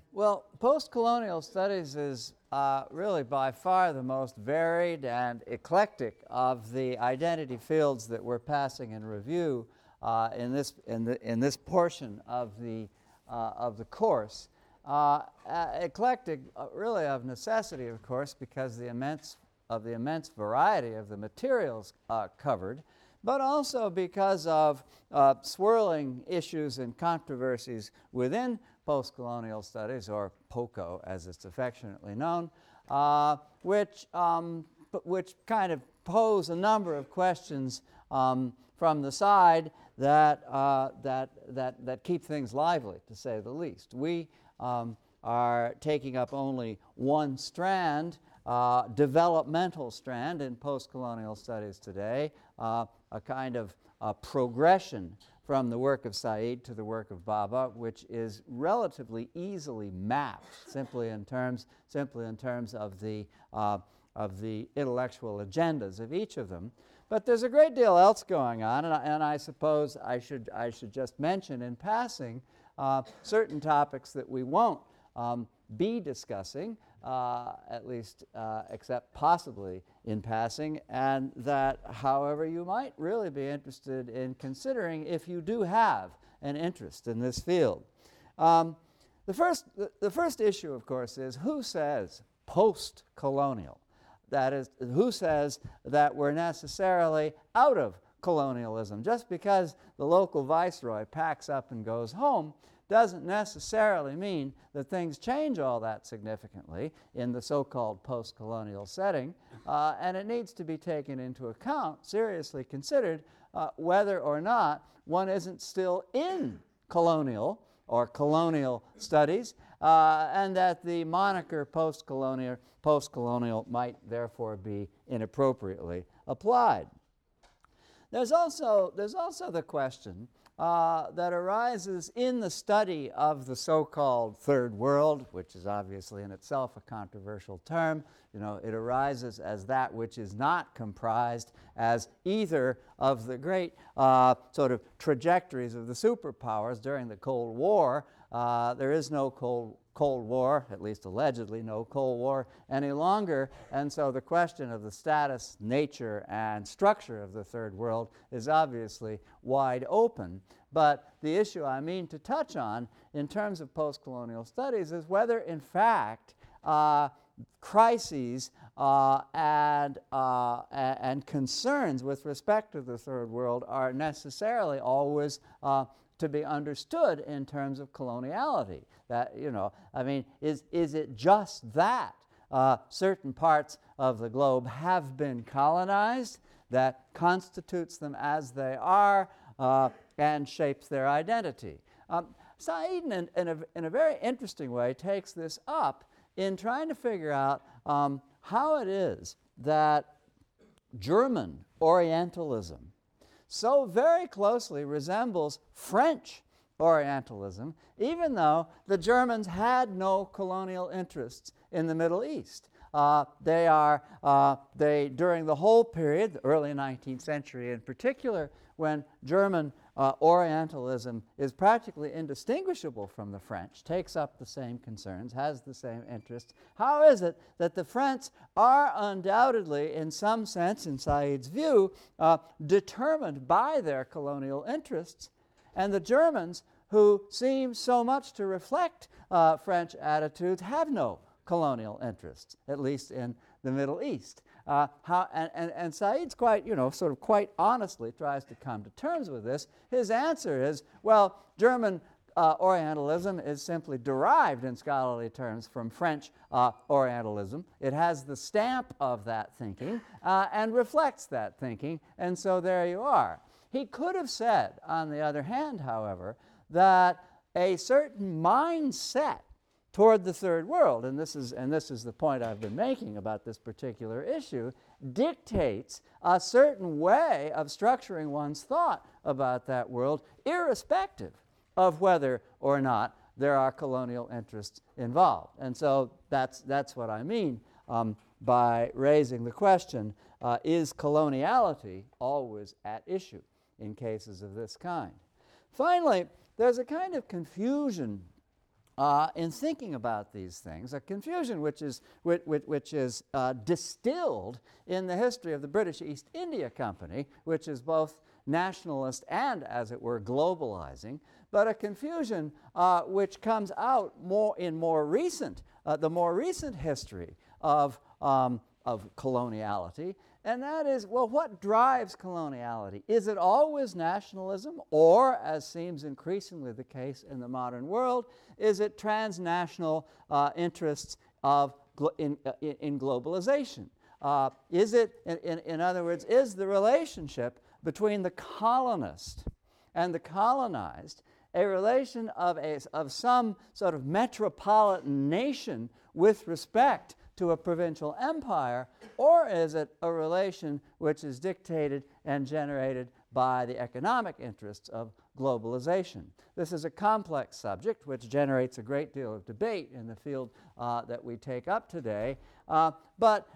Well, post-colonial studies is really by far the most varied and eclectic of the identity fields that we're passing in review in this portion of the course. Eclectic, really of necessity, of course, because the immense variety of the materials covered, but also because of swirling issues and controversies within post-colonial studies, or POCO as it's affectionately known, which kind of pose a number of questions from the side that keep things lively, to say the least. We are taking up only one strand, developmental strand in post-colonial studies today, a kind of progression from the work of Said to the work of Bhabha, which is relatively easily mapped, simply in terms of the intellectual agendas of each of them. But there's a great deal else going on, and I suppose I should just mention in passing certain topics that we won't be discussing, at least except possibly in passing, and that, however, you might really be interested in considering if you do have an interest in this field. The first issue, of course, is who says post-colonial? That is, who says that we're necessarily out of colonialism? Just because the local viceroy packs up and goes home doesn't necessarily mean that things change all that significantly in the so-called post-colonial setting, and it needs to be taken into account, seriously considered, whether or not one isn't still in colonial or colonial studies, and that the moniker post-colonial might therefore be inappropriately applied. There's also the question that arises in the study of the so-called third world, which is obviously in itself a controversial term. You know, it arises as that which is not comprised as either of the great sort of trajectories of the superpowers during the Cold War. There is no Cold War, at least allegedly no Cold War any longer, and so the question of the status, nature, and structure of the third world is obviously wide open. But the issue I mean to touch on in terms of post-colonial studies is whether, in fact, crises and concerns with respect to the third world are necessarily always to be understood in terms of coloniality. That, you know, I mean, is it just that certain parts of the globe have been colonized that constitutes them as they are and shapes their identity? Said, in a very interesting way, takes this up in trying to figure out how it is that German Orientalism so very closely resembles French Orientalism, even though the Germans had no colonial interests in the Middle East. During the whole period, the early 19th century in particular, when German Orientalism is practically indistinguishable from the French, takes up the same concerns, has the same interests. How is it that the French are undoubtedly, in some sense, in Said's view, determined by their colonial interests, and the Germans, who seem so much to reflect French attitudes, have no colonial interests, at least in the Middle East? And Said's quite, sort of quite honestly tries to come to terms with this. His answer is, well, German Orientalism is simply derived in scholarly terms from French Orientalism. It has the stamp of that thinking and reflects that thinking, and so there you are. He could have said, on the other hand, however, that a certain mindset toward the third world, and this is the point I've been making about this particular issue, dictates a certain way of structuring one's thought about that world, irrespective of whether or not there are colonial interests involved. And so that's what I mean by raising the question, is coloniality always at issue in cases of this kind? Finally, there's a kind of confusion in thinking about these things, a confusion which is distilled in the history of the British East India Company, which is both nationalist and, as it were, globalizing, but a confusion which comes out the more recent history of coloniality. And that is, well, what drives coloniality? Is it always nationalism, or, as seems increasingly the case in the modern world, is it transnational interests in globalization? Is it, in other words, is the relationship between the colonist and the colonized a relation of some sort of metropolitan nation with respect to a provincial empire, or is it a relation which is dictated and generated by the economic interests of globalization? This is a complex subject which generates a great deal of debate in the field that we take up today. But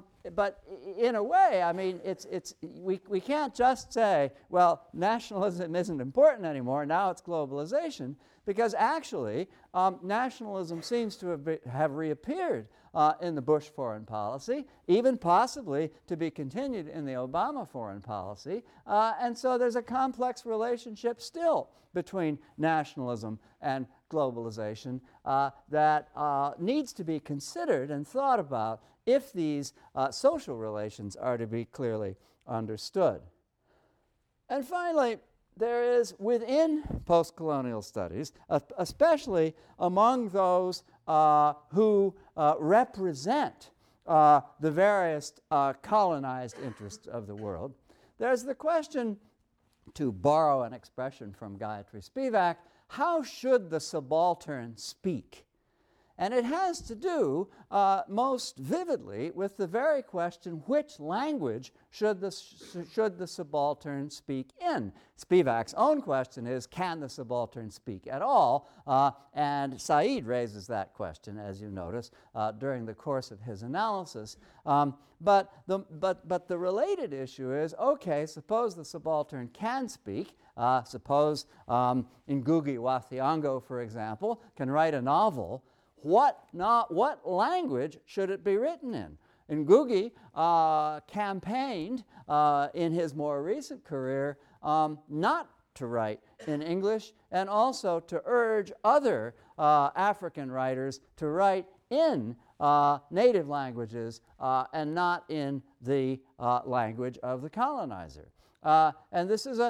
in a way, I mean, we can't just say, well, nationalism isn't important anymore, now it's globalization, because actually nationalism seems to have reappeared in the Bush foreign policy, even possibly to be continued in the Obama foreign policy. And so there's a complex relationship still between nationalism and globalization that needs to be considered and thought about if these social relations are to be clearly understood. And finally, there is within post-colonial studies, especially among those who represent the various colonized interests of the world, there's the question, to borrow an expression from Gayatri Spivak, how should the subaltern speak? And it has to do most vividly with the very question, which language should the subaltern speak in? Spivak's own question is, can the subaltern speak at all? And Said raises that question, as you notice, during the course of his analysis. But the related issue is, okay, suppose the subaltern can speak. Suppose Ngugi wa Thiong'o, for example, can write a novel. What language should it be written in? Ngugi campaigned in his more recent career not to write in English, and also to urge other African writers to write in native languages and not in the language of the colonizer. And this is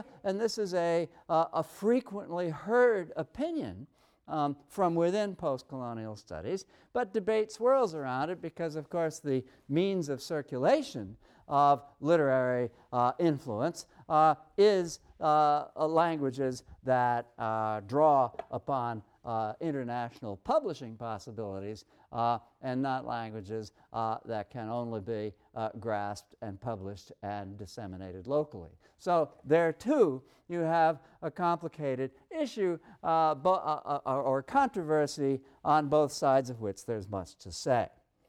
a frequently heard opinion from within post-colonial studies, but debate swirls around it because, of course, the means of circulation of literary influence is languages that draw upon international publishing possibilities and not languages that can only be grasped and published and disseminated locally. So there, too, you have a complicated issue or controversy on both sides of which there's much to say.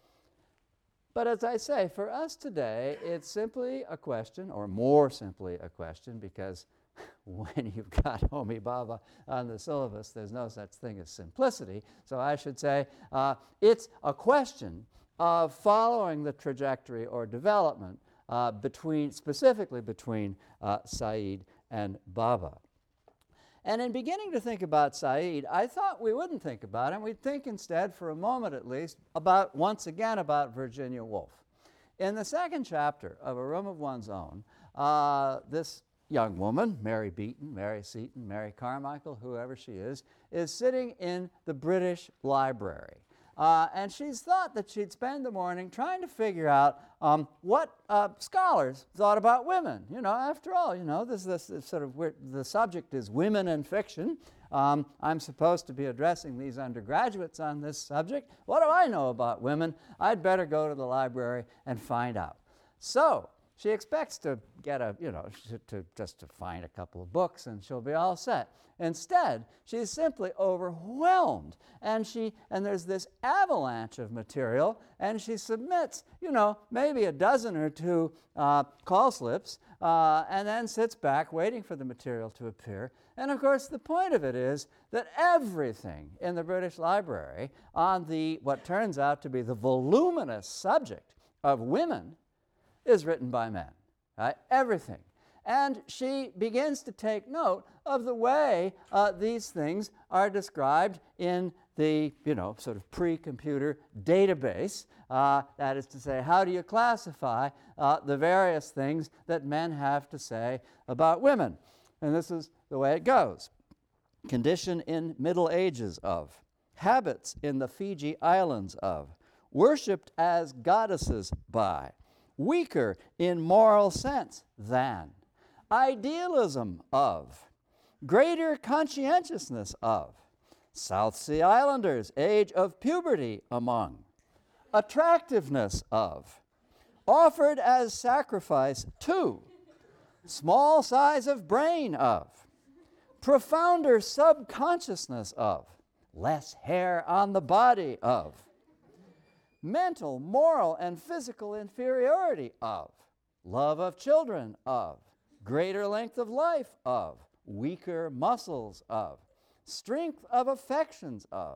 But as I say, for us today, it's simply a question, or more simply a question, because when you've got Homi Bhabha on the syllabus, there's no such thing as simplicity. So I should say it's a question of following the trajectory or development specifically between Said and Bhabha. And in beginning to think about Said, I thought we wouldn't think about him. We'd think instead, for a moment at least, once again about Virginia Woolf. In the second chapter of A Room of One's Own, this young woman, Mary Beaton, Mary Seton, Mary Carmichael, whoever she is sitting in the British Library. And she's thought that she'd spend the morning trying to figure out what scholars thought about women. You know, after all, you know, this sort of the subject is women and fiction. I'm supposed to be addressing these undergraduates on this subject. What do I know about women? I'd better go to the library and find out. So she expects to get just to find a couple of books and she'll be all set. Instead, she's simply overwhelmed, and there's this avalanche of material, and she submits, maybe a dozen or two call slips, and then sits back waiting for the material to appear. And of course, the point of it is that everything in the British Library on what turns out to be the voluminous subject of women is written by men, right? Everything. And she begins to take note of the way these things are described in the, sort of pre-computer database. That is to say, how do you classify the various things that men have to say about women? And this is the way it goes. Condition in Middle Ages of. Habits in the Fiji Islands of. Worshipped as goddesses by. Weaker in moral sense than. Idealism of. Greater conscientiousness of. South Sea Islanders, age of puberty among. Attractiveness of. Offered as sacrifice to. Small size of brain of. Profounder subconsciousness of. Less hair on the body of. Mental, moral, and physical inferiority of. Love of children of. Greater length of life of. Weaker muscles of. Strength of affections of.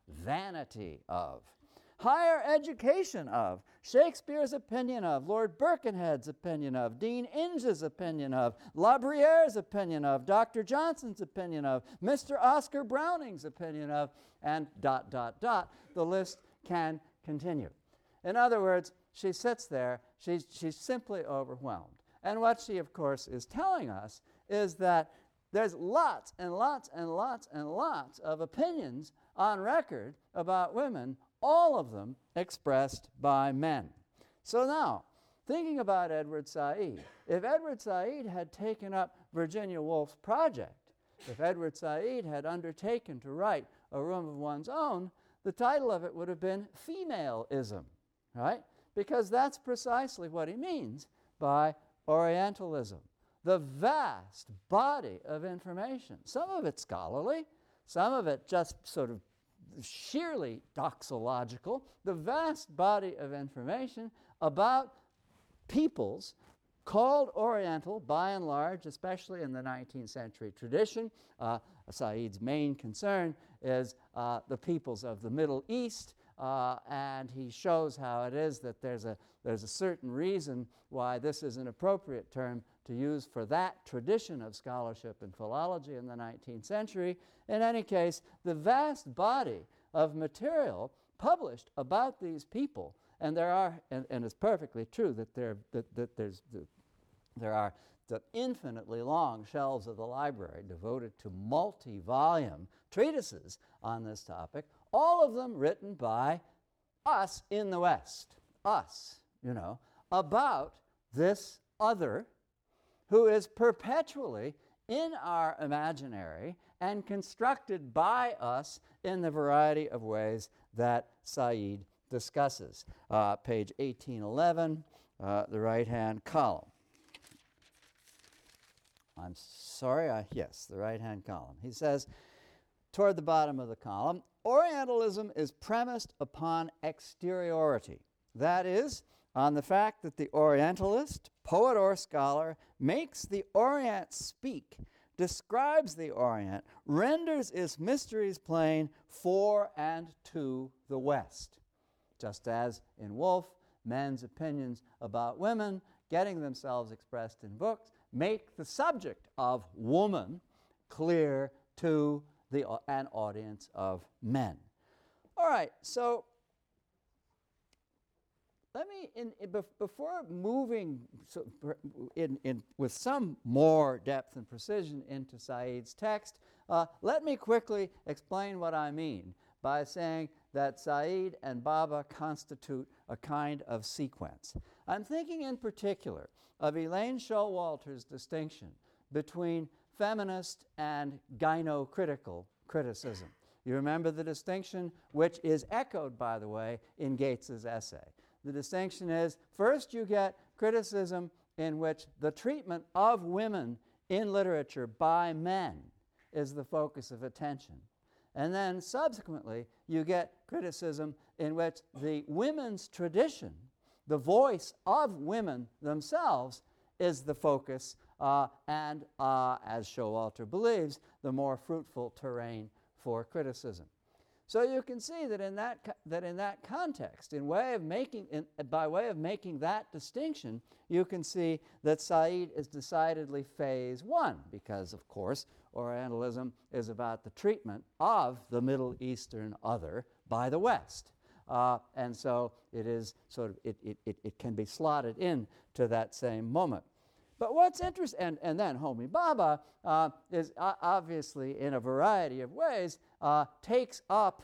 Vanity of. Higher education of. Shakespeare's opinion of. Lord Birkenhead's opinion of. Dean Inge's opinion of. La Brière's opinion of. Dr. Johnson's opinion of. Mr. Oscar Browning's opinion of. And ... The list can continue. In other words, she sits there, she's simply overwhelmed. And what she, of course, is telling us is that there's lots and lots and lots and lots of opinions on record about women, all of them expressed by men. So now, thinking about Edward Said, if Edward Said had taken up Virginia Woolf's project, if Edward Said had undertaken to write A Room of One's Own, the title of it would have been Femaleism, right? Because that's precisely what he means by Orientalism. The vast body of information, some of it scholarly, some of it just sort of sheerly doxological, the vast body of information about peoples called Oriental by and large, especially in the 19th century tradition. Said's main concern is the peoples of the Middle East, and he shows how it is that there's a certain reason why this is an appropriate term to use for that tradition of scholarship and philology in the 19th century. In any case, the vast body of material published about these people, and there are, and it's perfectly true that there are the infinitely long shelves of the library devoted to multi-volume treatises on this topic, all of them written by us in the West, about this other who is perpetually in our imaginary and constructed by us in the variety of ways that Said discusses. Page 1811, the right-hand column. I'm sorry, yes, the right-hand column. He says, toward the bottom of the column, Orientalism is premised upon exteriority. That is, on the fact that the Orientalist, poet or scholar, makes the Orient speak, describes the Orient, renders its mysteries plain for and to the West. Just as in Woolf, men's opinions about women, getting themselves expressed in books, make the subject of woman clear to an audience of men. All right, so let me, before moving with some more depth and precision into Said's text, let me quickly explain what I mean by saying that Said and Bhabha constitute a kind of sequence. I'm thinking in particular of Elaine Showalter's distinction between feminist and gynocritical criticism. You remember the distinction, which is echoed, by the way, in Gates's essay. The distinction is, first you get criticism in which the treatment of women in literature by men is the focus of attention. And then subsequently, you get criticism in which the women's tradition, the voice of women themselves, is the focus and, as Showalter believes, the more fruitful terrain for criticism. So you can see that in that context, by way of making that distinction, you can see that Said is decidedly phase one, because, of course, Orientalism is about the treatment of the Middle Eastern other by the West. And so it is sort of, it can be slotted in to that same moment. But what's interesting, and then Homi Bhabha is obviously in a variety of ways takes up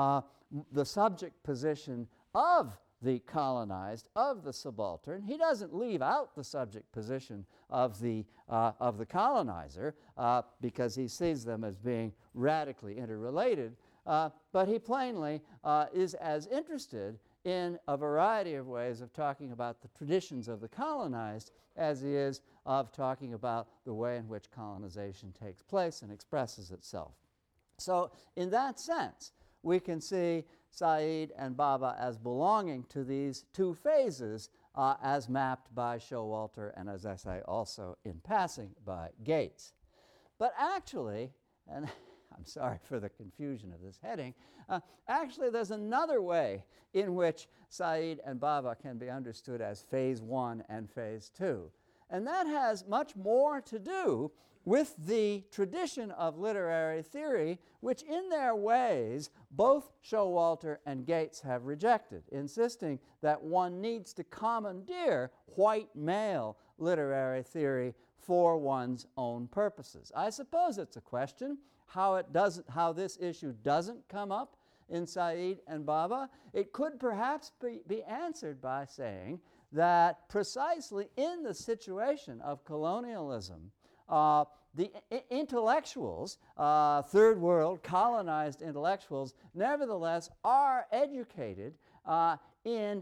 the subject position of the colonized, of the subaltern. He doesn't leave out the subject position of the colonizer because he sees them as being radically interrelated, but he plainly is as interested in a variety of ways of talking about the traditions of the colonized as he is of talking about the way in which colonization takes place and expresses itself. So in that sense, we can see Said and Bhabha as belonging to these two phases as mapped by Showalter and, as I say, also in passing by Gates. But actually, and I'm sorry for the confusion of this heading, actually there's another way in which Said and Bhabha can be understood as phase one and phase two. And that has much more to do with the tradition of literary theory, which in their ways both Showalter and Gates have rejected, insisting that one needs to commandeer white male literary theory for one's own purposes. I suppose it's a question how this issue doesn't come up in Said and Bhabha. It could perhaps be answered by saying that precisely in the situation of colonialism, the intellectuals, third world colonized intellectuals, nevertheless are educated in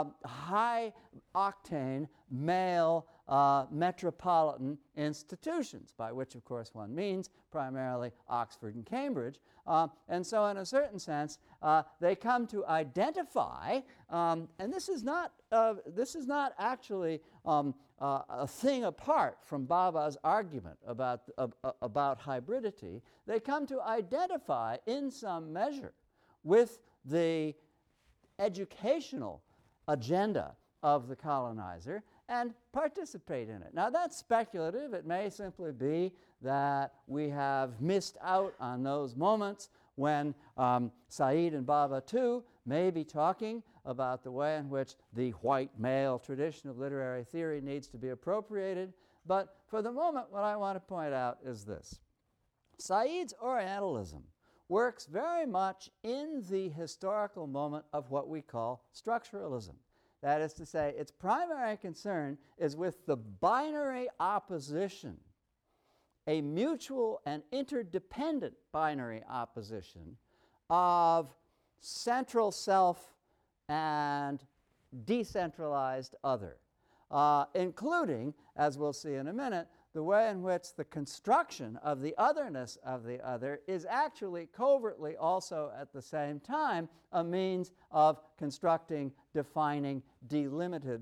high-octane male metropolitan institutions, by which, of course, one means primarily Oxford and Cambridge. And so in a certain sense, they come to identify, and this is not actually a thing apart from Bhabha's argument about hybridity. They come to identify in some measure with the educational agenda of the colonizer and participate in it. Now that's speculative. It may simply be that we have missed out on those moments when Said and Bhabha too may be talking about the way in which the white male tradition of literary theory needs to be appropriated. But for the moment, what I want to point out is this. Said's Orientalism works very much in the historical moment of what we call structuralism. That is to say, its primary concern is with the binary opposition, a mutual and interdependent binary opposition of central self and decentralized other, including, as we'll see in a minute, the way in which the construction of the otherness of the other is actually covertly also at the same time a means of constructing, defining, delimiting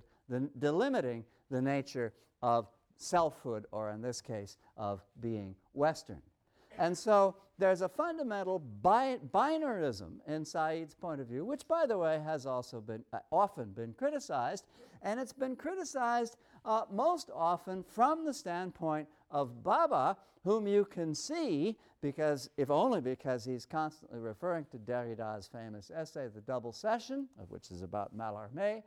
the nature of selfhood, or in this case, of being Western. And so there's a fundamental binarism in Said's point of view, which, by the way, has also been often been criticized, and it's been criticized most often from the standpoint of Bhabha, whom you can see, because if only because he's constantly referring to Derrida's famous essay, The Double Session, which is about Mallarmé,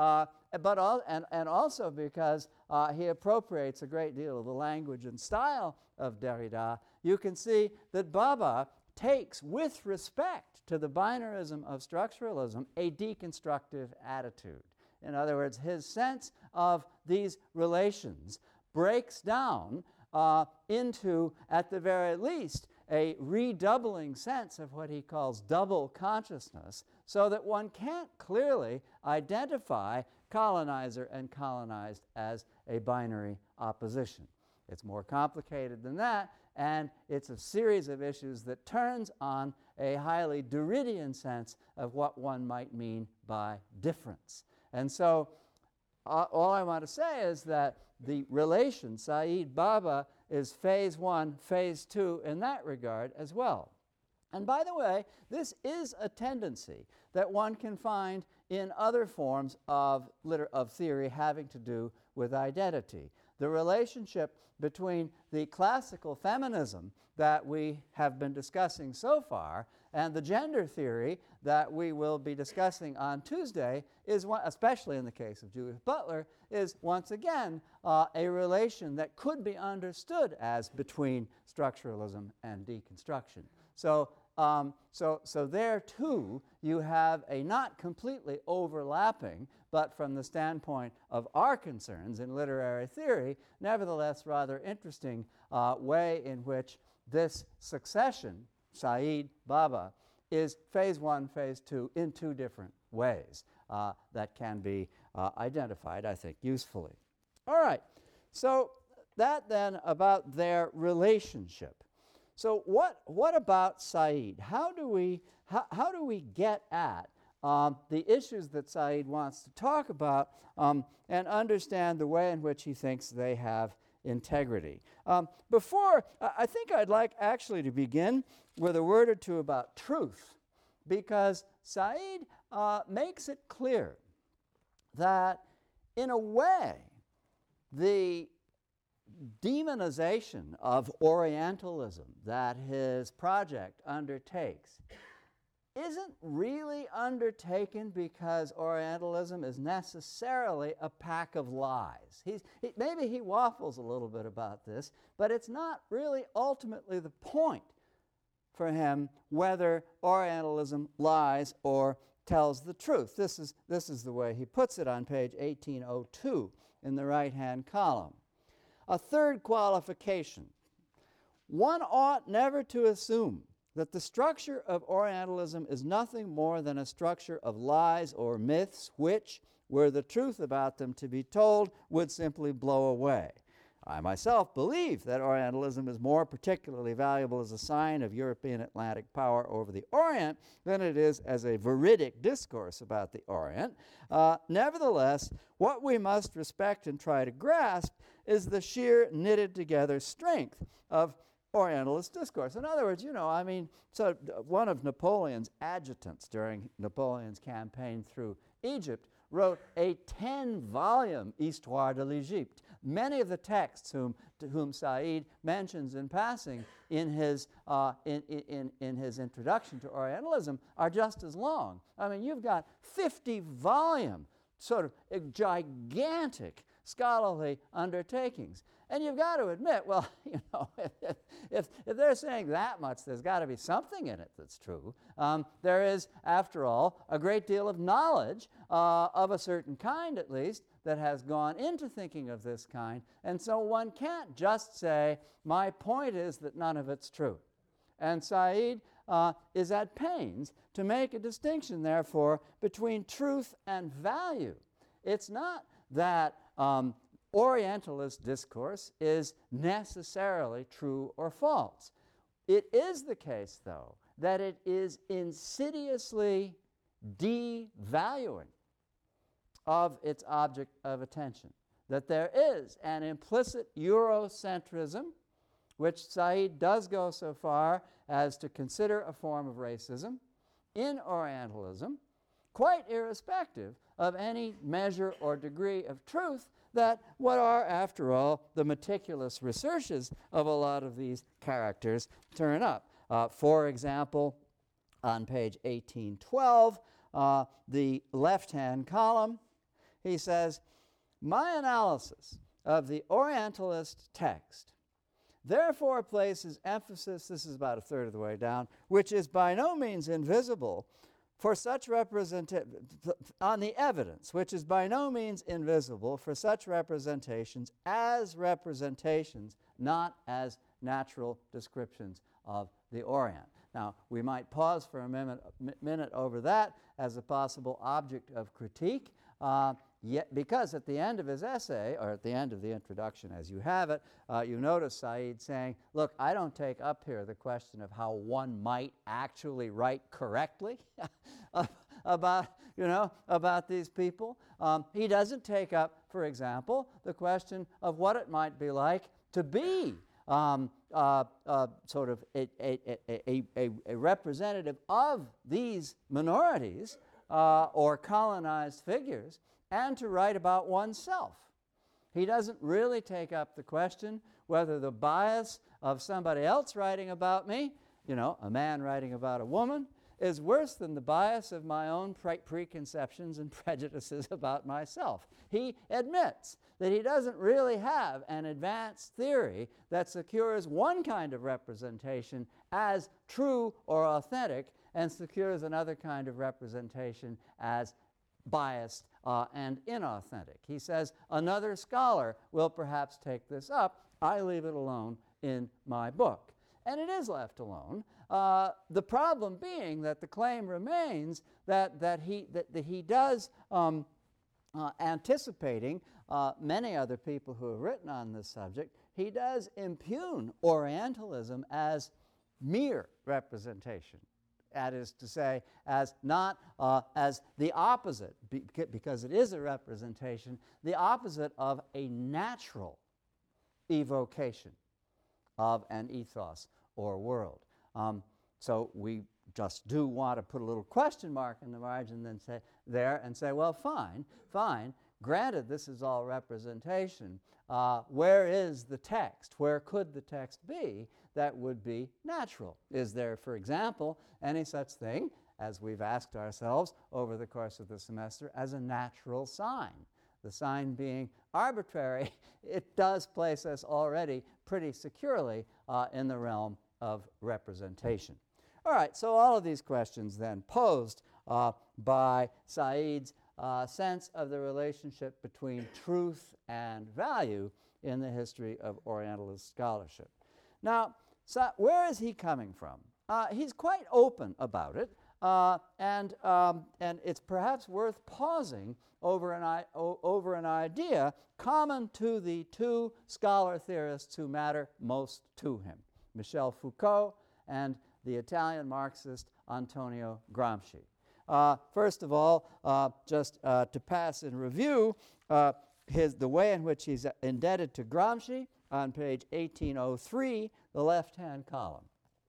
and also because he appropriates a great deal of the language and style of Derrida. You can see that Bhabha takes, with respect to the binarism of structuralism, a deconstructive attitude. In other words, his sense of these relations breaks down into, at the very least, a redoubling sense of what he calls double consciousness, so that one can't clearly identify colonizer and colonized as a binary opposition. It's more complicated than that, and it's a series of issues that turns on a highly Derridian sense of what one might mean by difference. And so all I want to say is that the relation Said-Baba is phase one, phase two in that regard as well. And by the way, this is a tendency that one can find in other forms of theory having to do with identity. The relationship between the classical feminism that we have been discussing so far and the gender theory that we will be discussing on Tuesday is one, especially in the case of Judith Butler, is once again a relation that could be understood as between structuralism and deconstruction. So there too you have a not completely overlapping, but from the standpoint of our concerns in literary theory, nevertheless rather interesting way in which this succession, Said-Baba, is phase one, phase two in two different ways that can be identified, I think, usefully. All right, so that then about their relationship. So what about Said? How do we get at the issues that Said wants to talk about and understand the way in which he thinks they have integrity? Before, I think I'd like actually to begin with a word or two about truth, because Said makes it clear that, in a way, the demonization of Orientalism that his project undertakes isn't really undertaken because Orientalism is necessarily a pack of lies. Maybe he waffles a little bit about this, but it's not really ultimately the point for him whether Orientalism lies or tells the truth. This is the way he puts it on page 1802 in the right-hand column. A third qualification: one ought never to assume that the structure of Orientalism is nothing more than a structure of lies or myths which, were the truth about them to be told, would simply blow away. I myself believe that Orientalism is more particularly valuable as a sign of European Atlantic power over the Orient than it is as a veridic discourse about the Orient. Nevertheless, what we must respect and try to grasp is the sheer knitted together strength of Orientalist discourse. In other words, so one of Napoleon's adjutants during Napoleon's campaign through Egypt wrote a 10-volume Histoire de l'Égypte. Many of the texts whom Said mentions in passing in his introduction to Orientalism are just as long. I mean, you've got 50-volume, sort of gigantic scholarly undertakings. And you've got to admit, well, if they're saying that much, there's got to be something in it that's true. There is, after all, a great deal of knowledge of a certain kind, at least, that has gone into thinking of this kind. And so one can't just say, my point is that none of it's true. And Said is at pains to make a distinction, therefore, between truth and value. It's not that Orientalist discourse is necessarily true or false. It is the case, though, that it is insidiously devaluing of its object of attention, that there is an implicit Eurocentrism, which Said does go so far as to consider a form of racism in Orientalism, quite irrespective of any measure or degree of truth that what are, after all, the meticulous researches of a lot of these characters turn up. For example, on page 1812, the left-hand column, he says, my analysis of the Orientalist text therefore places emphasis, this is about a third of the way down, which is by no means invisible, for such on the evidence, which is by no means invisible for such representations as representations, not as natural descriptions of the Orient. Now, we might pause for a minute over that as a possible object of critique, yet because at the end of his essay, or at the end of the introduction as you have it, you notice Said saying, look, I don't take up here the question of how one might actually write correctly about these people. He doesn't take up, for example, the question of what it might be like to be sort of a representative of these minorities or colonized figures, and to write about oneself. He doesn't really take up the question whether the bias of somebody else writing about me, a man writing about a woman, is worse than the bias of my own preconceptions and prejudices about myself. He admits that he doesn't really have an advanced theory that secures one kind of representation as true or authentic and secures another kind of representation as biased and inauthentic. He says another scholar will perhaps take this up. I leave it alone in my book. And it is left alone. The problem being that the claim remains that he does, anticipating many other people who have written on this subject, he does impugn Orientalism as mere representation. That is to say, as not as the opposite, because it is a representation, the opposite of a natural evocation of an ethos or world. So we just do want to put a little question mark in the margin and say, well, fine, granted this is all representation, where is the text? Where could the text be that would be natural? Is there, for example, any such thing, as we've asked ourselves over the course of the semester, as a natural sign? The sign being arbitrary, it does place us already pretty securely in the realm of representation. All right, so all of these questions then posed by Said's sense of the relationship between truth and value in the history of Orientalist scholarship. Now, where is he coming from? He's quite open about it, and it's perhaps worth pausing over an idea common to the two scholar theorists who matter most to him, Michel Foucault and the Italian Marxist Antonio Gramsci. First of all, just to pass in review the way in which he's indebted to Gramsci on page 1803, the left-hand column.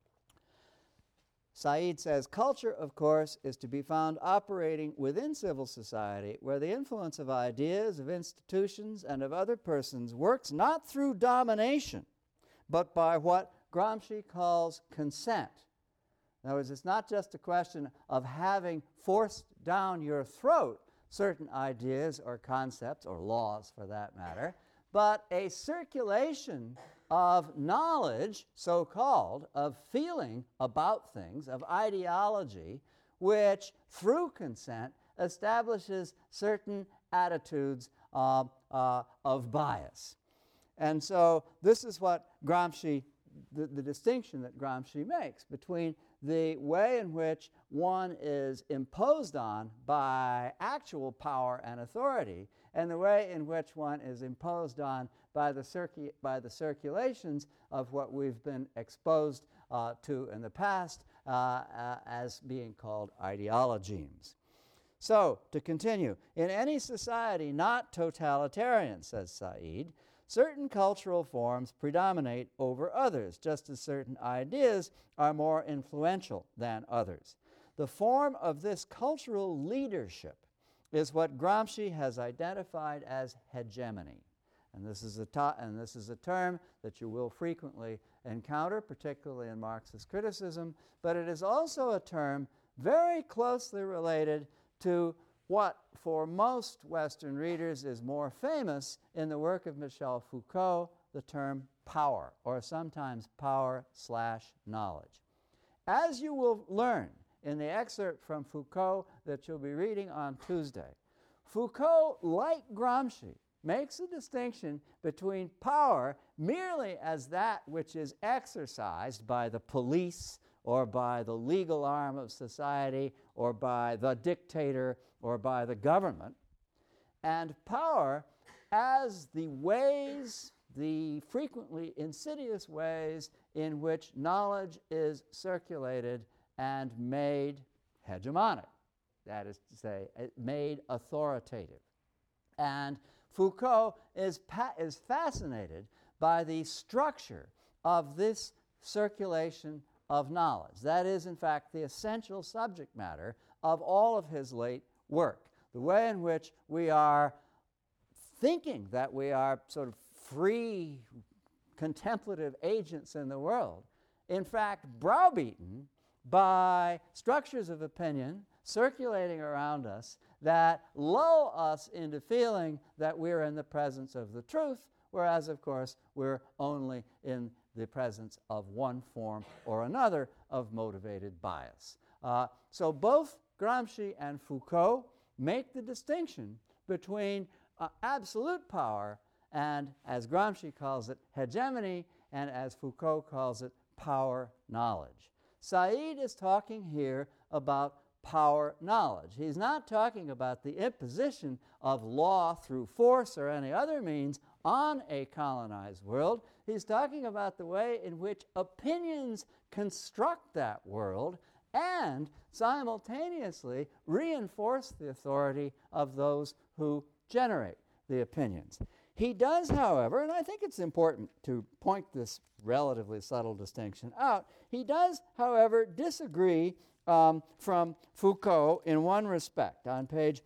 Said says, culture, of course, is to be found operating within civil society where the influence of ideas, of institutions, and of other persons works not through domination, but by what Gramsci calls consent. In other words, it's not just a question of having forced down your throat certain ideas or concepts, or laws for that matter, but a circulation of knowledge, so-called, of feeling about things, of ideology, which, through consent, establishes certain attitudes of bias. And so this is what Gramsci, the distinction that Gramsci makes between the way in which one is imposed on by actual power and authority and the way in which one is imposed on by the circulations of what we've been exposed to in the past as being called ideologemes. So, to continue, in any society not totalitarian, says Said, certain cultural forms predominate over others, just as certain ideas are more influential than others. The form of this cultural leadership is what Gramsci has identified as hegemony. And this is a term that you will frequently encounter, particularly in Marxist criticism, but it is also a term very closely related to what, for most Western readers, is more famous in the work of Michel Foucault, the term power, or sometimes power/knowledge. As you will learn in the excerpt from Foucault that you'll be reading on Tuesday, Foucault, like Gramsci, makes a distinction between power merely as that which is exercised by the police or by the legal arm of society or by the dictator or by the government, and power as the ways, the frequently insidious ways in which knowledge is circulated and made hegemonic, that is to say, made authoritative. And Foucault is fascinated by the structure of this circulation of knowledge. That is, in fact, the essential subject matter of all of his late work. The way in which we are thinking that we are sort of free contemplative agents in the world, in fact, browbeaten by structures of opinion circulating around us that lull us into feeling that we're in the presence of the truth, whereas, of course, we're only in the presence of one form or another of motivated bias. So both Gramsci and Foucault make the distinction between absolute power and, as Gramsci calls it, hegemony, and as Foucault calls it, power knowledge. Said is talking here about power knowledge. He's not talking about the imposition of law through force or any other means on a colonized world. He's talking about the way in which opinions construct that world and simultaneously reinforce the authority of those who generate the opinions. He does, however, and I think it's important to point this relatively subtle distinction out, he does, however, disagree from Foucault in one respect. On page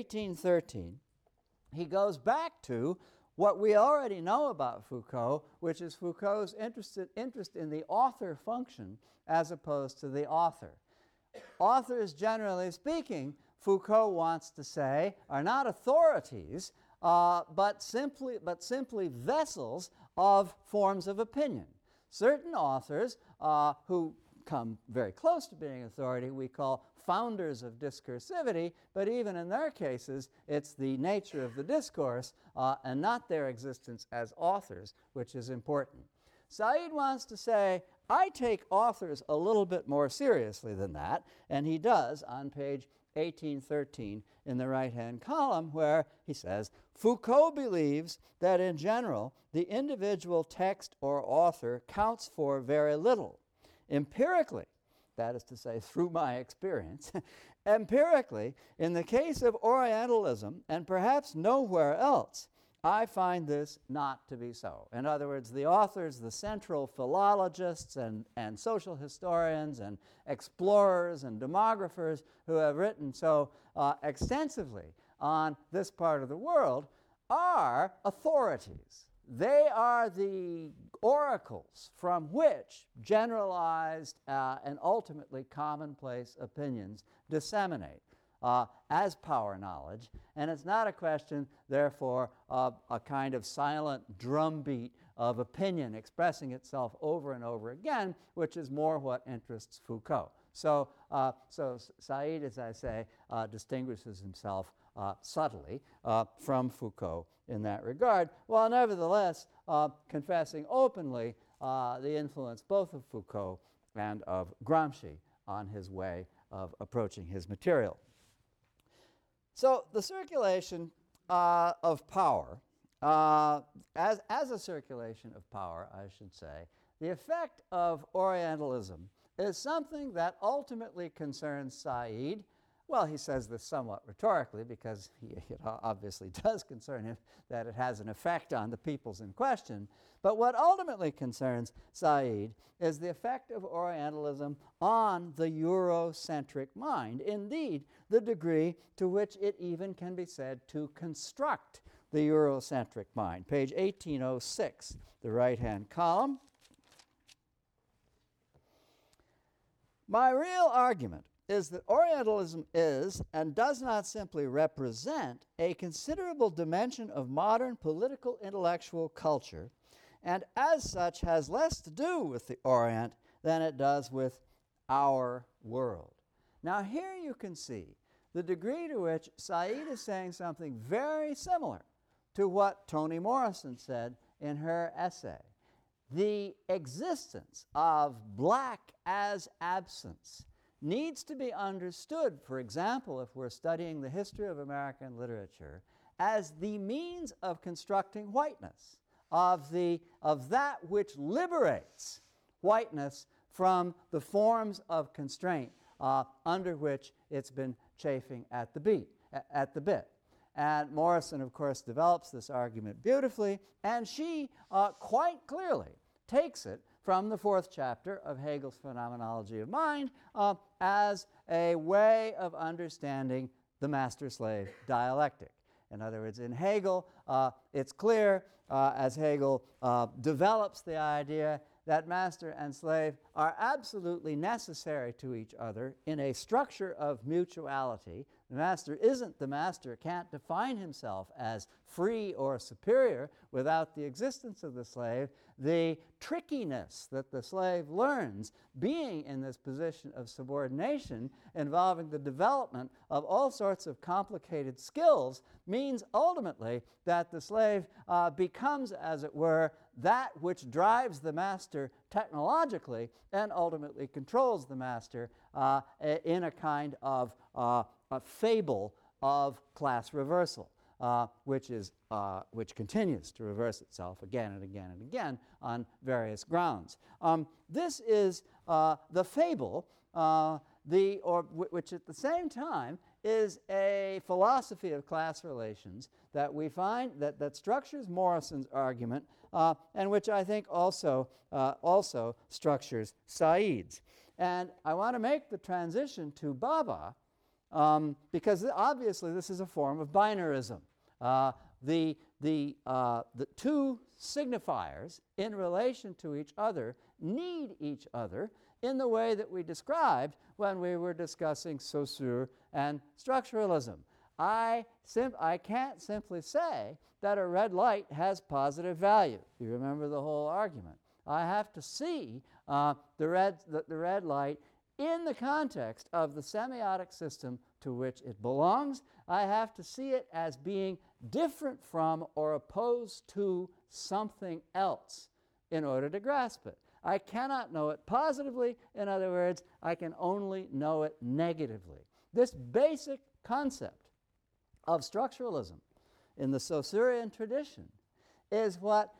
1813, he goes back to what we already know about Foucault, which is Foucault's interest in the author function as opposed to the author. Authors, generally speaking, Foucault wants to say, are not authorities, but simply vessels of forms of opinion. Certain authors who come very close to being authority we call founders of discursivity, but even in their cases it's the nature of the discourse and not their existence as authors which is important. Said wants to say, I take authors a little bit more seriously than that, and he does on page 1813 in the right-hand column, where he says, Foucault believes that in general the individual text or author counts for very little. Empirically, that is to say through my experience, empirically, in the case of Orientalism, and perhaps nowhere else, I find this not to be so. In other words, the authors, the central philologists and social historians and explorers and demographers who have written so extensively on this part of the world are authorities. They are the oracles from which generalized and ultimately commonplace opinions disseminate as power knowledge, and it's not a question, therefore, of a kind of silent drumbeat of opinion expressing itself over and over again, which is more what interests Foucault. So Said, as I say, distinguishes himself subtly from Foucault in that regard, while nevertheless confessing openly the influence both of Foucault and of Gramsci on his way of approaching his material. So the circulation of power, as a circulation of power, I should say, the effect of Orientalism is something that ultimately concerns Said. Well, he says this somewhat rhetorically because it obviously does concern him that it has an effect on the peoples in question. But what ultimately concerns Said is the effect of Orientalism on the Eurocentric mind. Indeed, the degree to which it even can be said to construct the Eurocentric mind. Page 1806, the right-hand column. My real argument is that Orientalism is and does not simply represent a considerable dimension of modern political intellectual culture, and as such has less to do with the Orient than it does with our world. Now here you can see the degree to which Said is saying something very similar to what Toni Morrison said in her essay. The existence of black as absence needs to be understood, for example, if we're studying the history of American literature, as the means of constructing whiteness, of that which liberates whiteness from the forms of constraint under which it's been chafing at the bit. And Morrison, of course, develops this argument beautifully, and she quite clearly takes it from the 4th chapter of Hegel's Phenomenology of Mind as a way of understanding the master-slave dialectic. In other words, in Hegel, it's clear as Hegel develops the idea that master and slave are absolutely necessary to each other in a structure of mutuality. The master isn't the master, can't define himself as free or superior without the existence of the slave. The trickiness that the slave learns being in this position of subordination involving the development of all sorts of complicated skills means ultimately that the slave becomes, as it were, that which drives the master technologically and ultimately controls the master in a kind of a fable of class reversal, which continues to reverse itself again and again and again on various grounds. This is the fable, which at the same time is a philosophy of class relations that we find that structures Morrison's argument and which I think also structures Said's. And I want to make the transition to Baba because obviously this is a form of binarism. The two signifiers in relation to each other need each other in the way that we described when we were discussing Saussure and structuralism. I can't simply say that a red light has positive value. You remember the whole argument. I have to see the red light in the context of the semiotic system to which it belongs. I have to see it as being different from or opposed to something else in order to grasp it. I cannot know it positively. In other words, I can only know it negatively. This basic concept of structuralism in the Saussurean tradition is what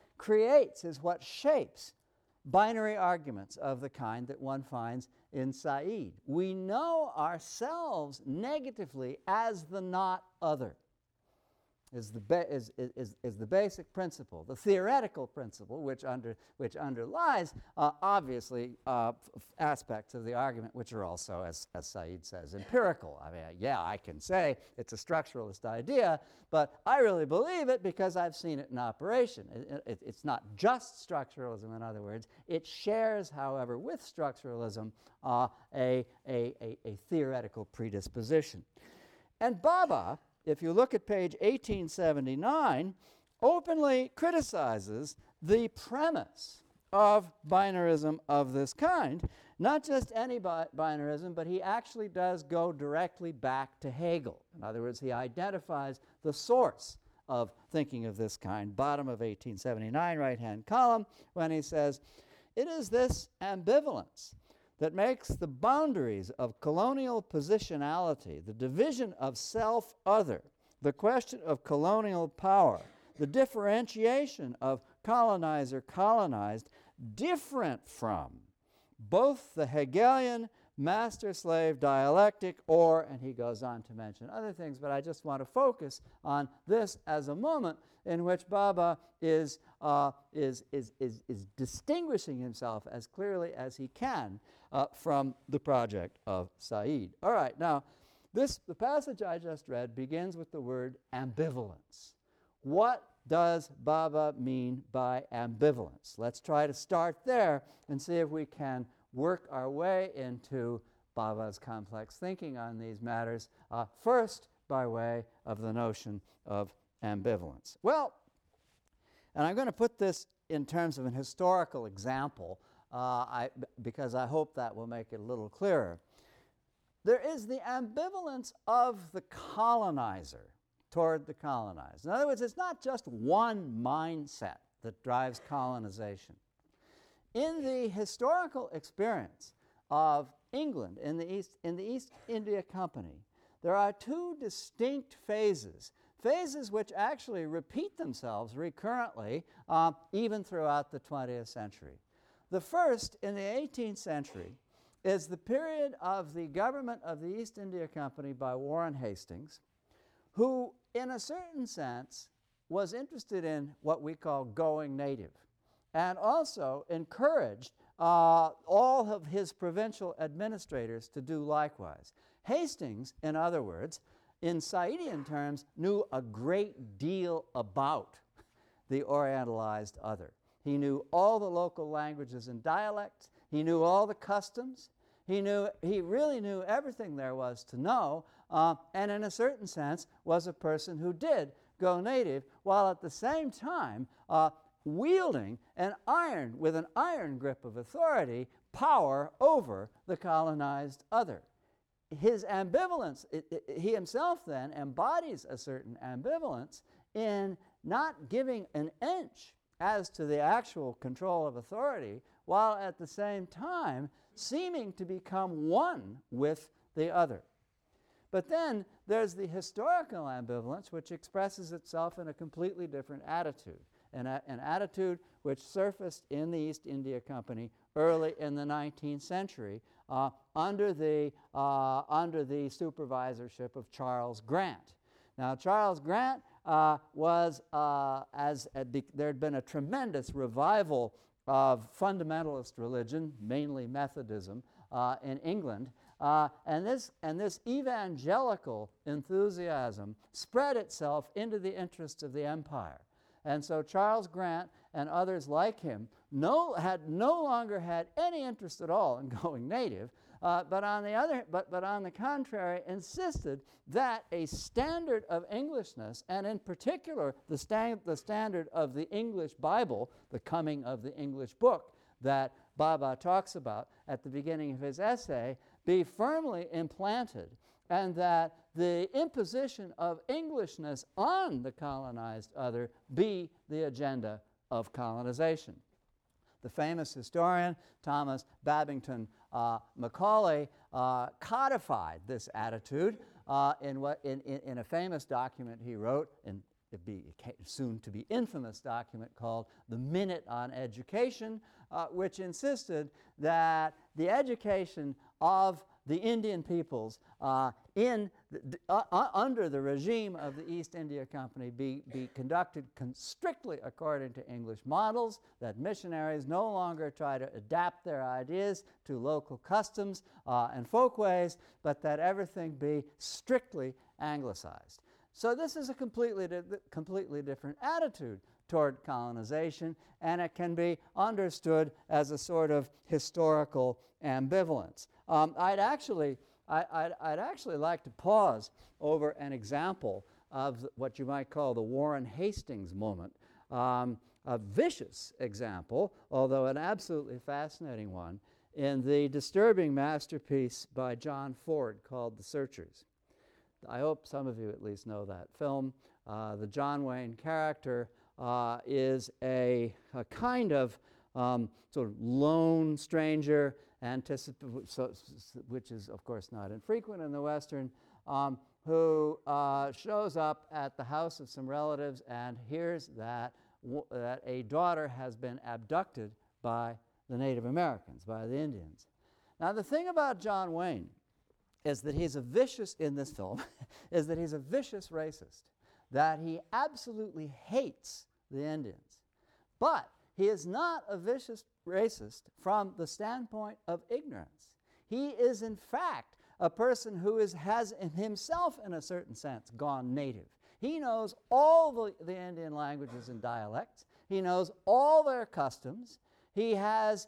shapes binary arguments of the kind that one finds in Said. We know ourselves negatively as the not other, is the basic principle, the theoretical principle which underlies obviously aspects of the argument which are also, as Said says, empirical. I mean, yeah, I can say it's a structuralist idea, but I really believe it because I've seen it in operation. It's not just structuralism, in other words. It shares, however, with structuralism a theoretical predisposition. And Baba, if you look at page 1879, openly criticizes the premise of binarism of this kind. Not just any binarism, but he actually does go directly back to Hegel. In other words, he identifies the source of thinking of this kind, bottom of 1879, right-hand column, when he says, "It is this ambivalence that makes the boundaries of colonial positionality, the division of self-other, the question of colonial power, the differentiation of colonizer-colonized, different from both the Hegelian master-slave dialectic or," and he goes on to mention other things, but I just want to focus on this as a moment in which Baba is distinguishing himself as clearly as he can from the project of Said. All right, now, the passage I just read begins with the word ambivalence. What does Baba mean by ambivalence? Let's try to start there and see if we can work our way into Baba's complex thinking on these matters, first by way of the notion of ambivalence. Well, and I'm going to put this in terms of an historical example because I hope that will make it a little clearer. There is the ambivalence of the colonizer toward the colonized. In other words, it's not just one mindset that drives colonization. In the historical experience of England in the East India Company, there are two distinct phases which actually repeat themselves recurrently even throughout the 20th century. The first, in the 18th century, is the period of the government of the East India Company by Warren Hastings, who, in a certain sense, was interested in what we call going native, and also encouraged all of his provincial administrators to do likewise. Hastings, in other words, in Saidian terms, knew a great deal about the Orientalized other. He knew all the local languages and dialects. He knew all the customs. He really knew everything there was to know, and in a certain sense was a person who did go native, while at the same time wielding with an iron grip of authority, power over the colonized other. His ambivalence, he himself then embodies a certain ambivalence in not giving an inch as to the actual control of authority, while at the same time seeming to become one with the other. But then there's the historical ambivalence, which expresses itself in a completely different attitude, an attitude which surfaced in the East India Company early in the 19th century under the supervisorship of Charles Grant. Now, Charles Grant there had been a tremendous revival of fundamentalist religion, mainly Methodism, in England, and this evangelical enthusiasm spread itself into the interests of the empire. And so Charles Grant and others like him had no longer had any interest at all in going native, but on the contrary, insisted that a standard of Englishness, and in particular the standard of the English Bible, the coming of the English book that Bhabha talks about at the beginning of his essay, be firmly implanted, and that the imposition of Englishness on the colonized other be the agenda of colonization. The famous historian Thomas Babington Macaulay codified this attitude in a famous document he wrote, in the soon to be infamous document called The Minute on Education, which insisted that the education of the Indian peoples under the regime of the East India Company be conducted strictly according to English models, that missionaries no longer try to adapt their ideas to local customs and folkways, but that everything be strictly anglicized. So this is a completely different attitude toward colonization, and it can be understood as a sort of historical ambivalence. I'd actually like to pause over an example of what you might call the Warren Hastings moment, a vicious example, although an absolutely fascinating one, in the disturbing masterpiece by John Ford called The Searchers. I hope some of you at least know that film. The John Wayne character is a kind of sort of lone stranger, which is, of course, not infrequent in the Western, who shows up at the house of some relatives and hears that a daughter has been abducted by the Native Americans, by the Indians. Now, the thing about John Wayne is that he's a vicious, in this film, is that he's a vicious racist, that he absolutely hates the Indians. But he is not a vicious racist from the standpoint of ignorance. He is, in fact, a person who has in himself, in a certain sense, gone native. He knows all the Indian languages and dialects. He knows all their customs. He has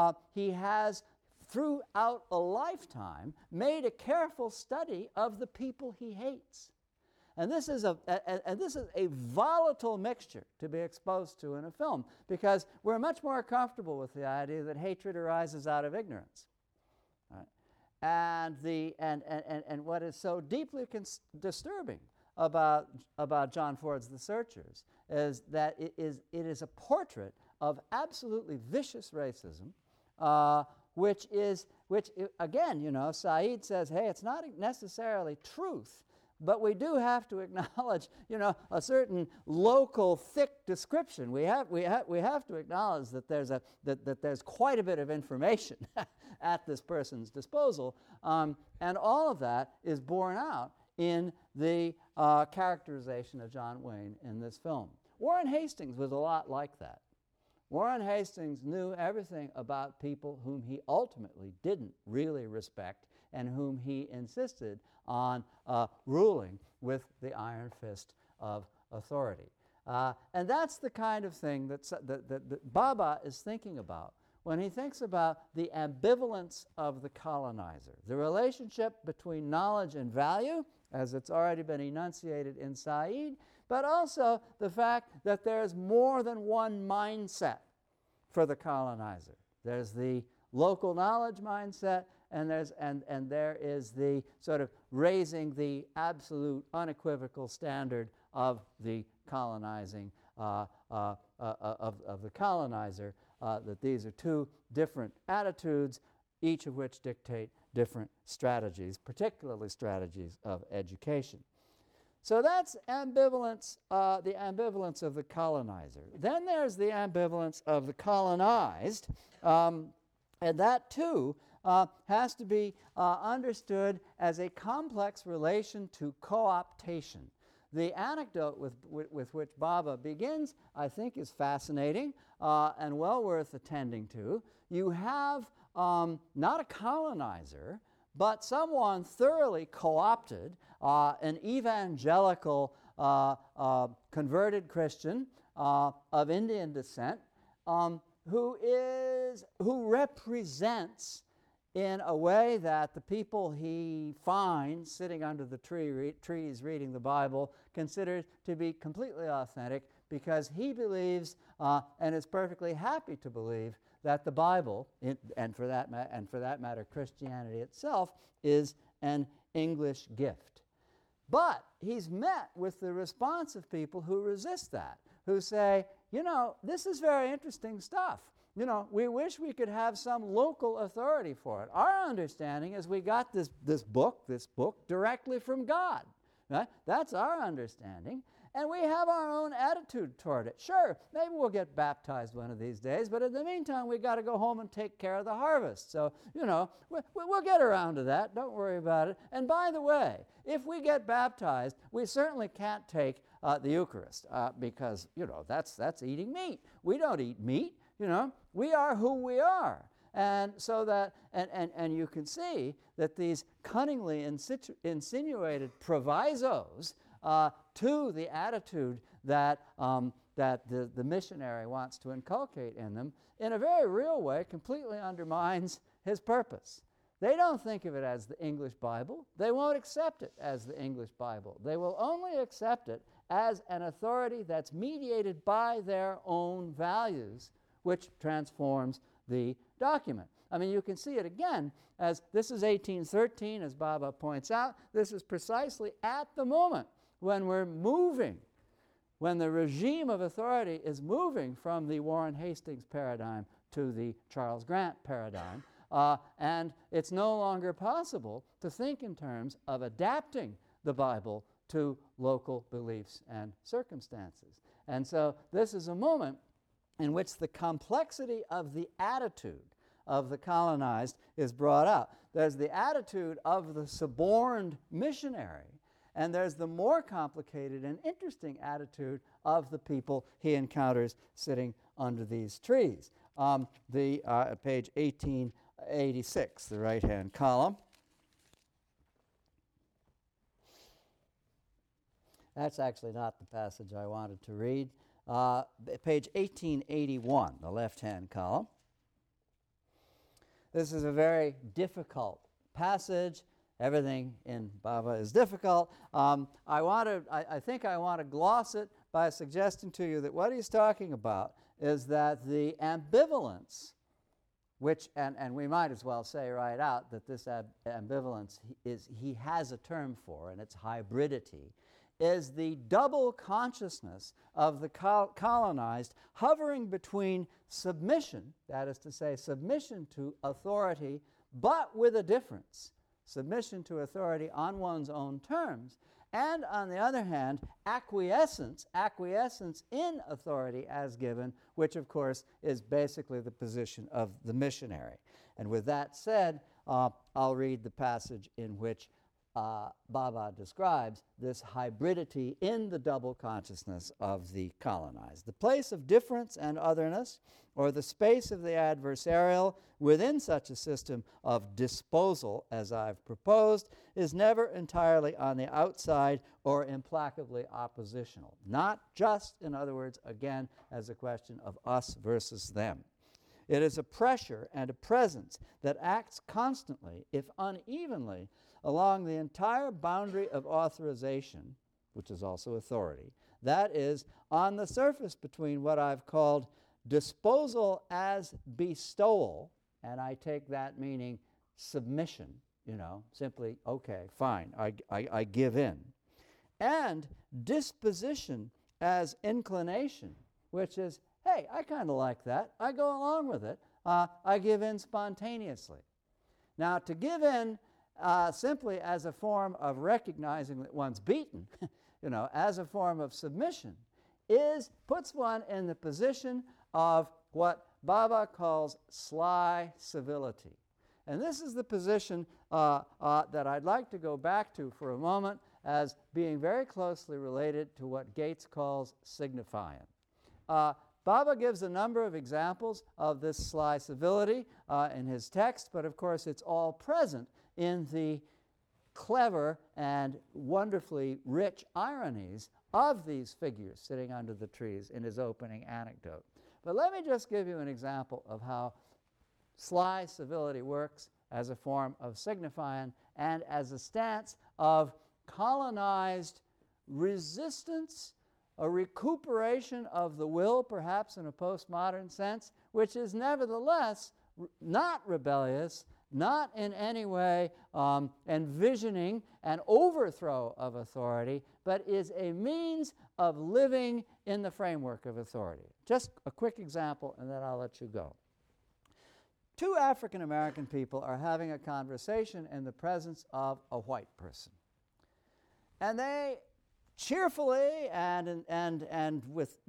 throughout a lifetime made a careful study of the people he hates. And this is a volatile mixture to be exposed to in a film, because we're much more comfortable with the idea that hatred arises out of ignorance. Right? And what is so deeply disturbing about John Ford's The Searchers is that it is a portrait of absolutely vicious racism, which again, you know, Said says, hey, it's not necessarily truth, but we do have to acknowledge, you know, a certain local thick description. We have to acknowledge that there's quite a bit of information at this person's disposal, and all of that is borne out in the characterization of John Wayne in this film. Warren Hastings was a lot like that. Warren Hastings knew everything about people whom he ultimately didn't really respect and whom he insisted on ruling with the iron fist of authority. And that's the kind of thing that Bhabha is thinking about when he thinks about the ambivalence of the colonizer, the relationship between knowledge and value, as it's already been enunciated in Said, but also the fact that there's more than one mindset for the colonizer. There's the local knowledge mindset, and there is the sort of raising the absolute unequivocal standard of the colonizing of the colonizer. That these are two different attitudes, each of which dictate different strategies, particularly strategies of education. So that's ambivalence, the ambivalence of the colonizer. Then there's the ambivalence of the colonized, and that too has to be understood as a complex relation to co-optation. The anecdote with which Bhabha begins, I think, is fascinating and well worth attending to. You have not a colonizer, but someone thoroughly co-opted, an evangelical converted Christian of Indian descent, who represents in a way that the people he finds sitting under the trees reading the Bible consider to be completely authentic, because he believes and is perfectly happy to believe that the Bible, and for that matter Christianity itself, is an English gift. But he's met with the response of people who resist that, who say, you know, this is very interesting stuff. You know, we wish we could have some local authority for it. Our understanding is we got this book directly from God. Right? That's our understanding. And we have our own attitude toward it. Sure, maybe we'll get baptized one of these days, but in the meantime, we've got to go home and take care of the harvest. So, you know, we'll get around to that. Don't worry about it. And by the way, if we get baptized, we certainly can't take the Eucharist because, you know, that's eating meat. We don't eat meat. You know, we are who we are. And so that, and you can see that these cunningly insinuated provisos to the attitude that the missionary wants to inculcate in them, in a very real way, completely undermines his purpose. They don't think of it as the English Bible. They won't accept it as the English Bible. They will only accept it as an authority that's mediated by their own values, which transforms the document. I mean, you can see it again, as this is 1813, as Bhabha points out. This is precisely at the moment when we're moving, when the regime of authority is moving from the Warren Hastings paradigm to the Charles Grant paradigm, and it's no longer possible to think in terms of adapting the Bible to local beliefs and circumstances. And so this is a moment in which the complexity of the attitude of the colonized is brought out. There's the attitude of the suborned missionary, and there's the more complicated and interesting attitude of the people he encounters sitting under these trees. Page 1886, the right-hand column. That's actually not the passage I wanted to read. Page 1881, the left-hand column. This is a very difficult passage. Everything in Bhabha is difficult. I think I want to gloss it by suggesting to you that what he's talking about is that the ambivalence, which, and we might as well say right out that this ambivalence he has a term for, and it's hybridity, is the double consciousness of the colonized hovering between submission, that is to say, submission to authority, but with a difference, submission to authority on one's own terms, and on the other hand, acquiescence in authority as given, which of course is basically the position of the missionary. And with that said, I'll read the passage in which Bhabha describes this hybridity in the double consciousness of the colonized. The place of difference and otherness, or the space of the adversarial within such a system of disposal as I've proposed, is never entirely on the outside or implacably oppositional. Not just, in other words, again, as a question of us versus them. It is a pressure and a presence that acts constantly, if unevenly, along the entire boundary of authorization, which is also authority. That is, on the surface between what I've called disposal as bestowal, and I take that meaning submission, simply, okay, fine, I give in, and disposition as inclination, which is, hey, I kind of like that. I go along with it. I give in spontaneously. Now, to give in simply as a form of recognizing that one's beaten, as a form of submission, puts one in the position of what Bhabha calls sly civility. And this is the position that I'd like to go back to for a moment as being very closely related to what Gates calls signifiant. Bhabha gives a number of examples of this sly civility in his text, but of course it's all present in the clever and wonderfully rich ironies of these figures sitting under the trees in his opening anecdote. But let me just give you an example of how sly civility works as a form of signifying and as a stance of colonized resistance, a recuperation of the will, perhaps in a postmodern sense, which is nevertheless not rebellious, not in any way envisioning an overthrow of authority, but is a means of living in the framework of authority. Just a quick example, and then I'll let you go. Two African American people are having a conversation in the presence of a white person. And they cheerfully and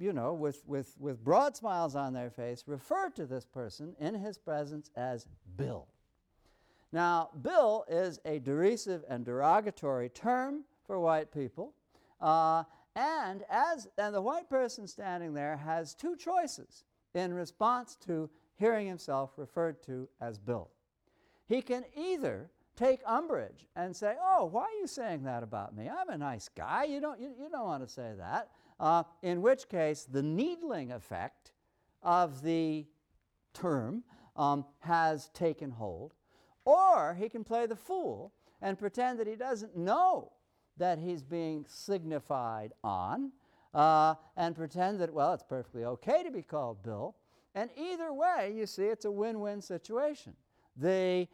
with broad smiles on their face refer to this person in his presence as Bill. Now, Bill is a derisive and derogatory term for white people, and the white person standing there has two choices in response to hearing himself referred to as Bill. He can either take umbrage and say, "Oh, why are you saying that about me? I'm a nice guy. You don't want to say that." In which case, the needling effect of the term has taken hold. Or he can play the fool and pretend that he doesn't know that he's being signified on, and pretend that, well, it's perfectly okay to be called Bill. And either way, you see, it's a win-win situation. This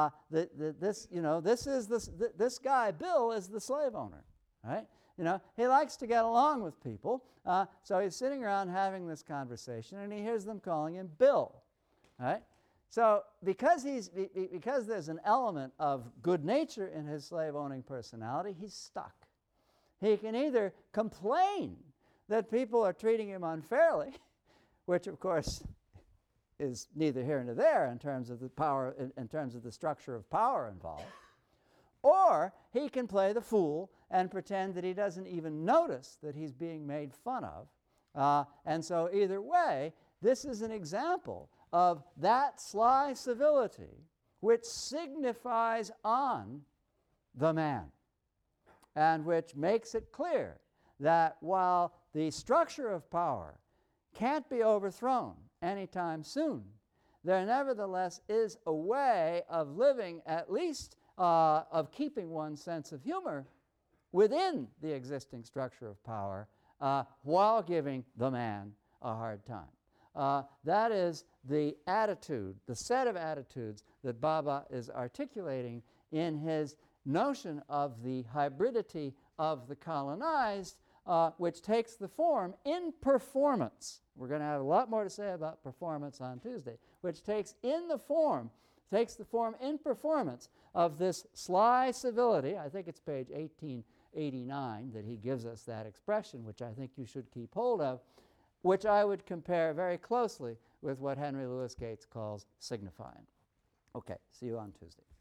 guy Bill is the slave owner, right? He likes to get along with people, so he's sitting around having this conversation, and he hears them calling him Bill, right? So because there's an element of good nature in his slave-owning personality, he's stuck. He can either complain that people are treating him unfairly, which of course is neither here nor there in terms of the power, in terms of the structure of power involved, or he can play the fool and pretend that he doesn't even notice that he's being made fun of. And so either way, this is an example of that sly civility which signifies on the man and which makes it clear that while the structure of power can't be overthrown anytime soon, there nevertheless is a way of living, at least of keeping one's sense of humor within the existing structure of power while giving the man a hard time. That is the attitude, the set of attitudes that Bhabha is articulating in his notion of the hybridity of the colonized, which takes the form in performance. We're going to have a lot more to say about performance on Tuesday, which takes the form in performance of this sly civility. I think it's page 1889 that he gives us that expression, which I think you should keep hold of, which I would compare very closely with what Henry Louis Gates calls signifying. Okay, see you on Tuesday.